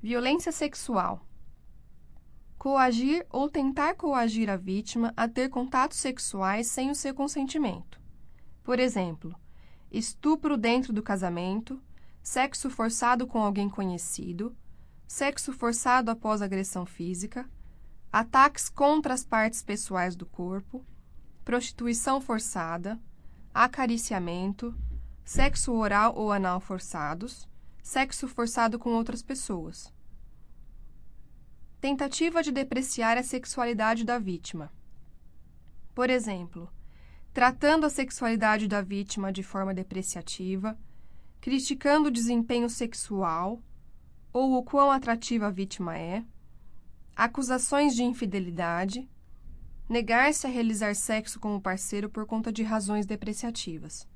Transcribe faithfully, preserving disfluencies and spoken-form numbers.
Violência sexual. Coagir ou tentar coagir a vítima a ter contatos sexuais sem o seu consentimento. Por exemplo, estupro dentro do casamento, sexo forçado com alguém conhecido, sexo forçado após agressão física, ataques contra as partes pessoais do corpo, prostituição forçada, acariciamento, sexo oral ou anal forçados, sexo forçado com outras pessoas. Tentativa de depreciar a sexualidade da vítima. Por exemplo, tratando a sexualidade da vítima de forma depreciativa, criticando o desempenho sexual ou o quão atrativa a vítima é, acusações de infidelidade, negar-se a realizar sexo com o parceiro por conta de razões depreciativas.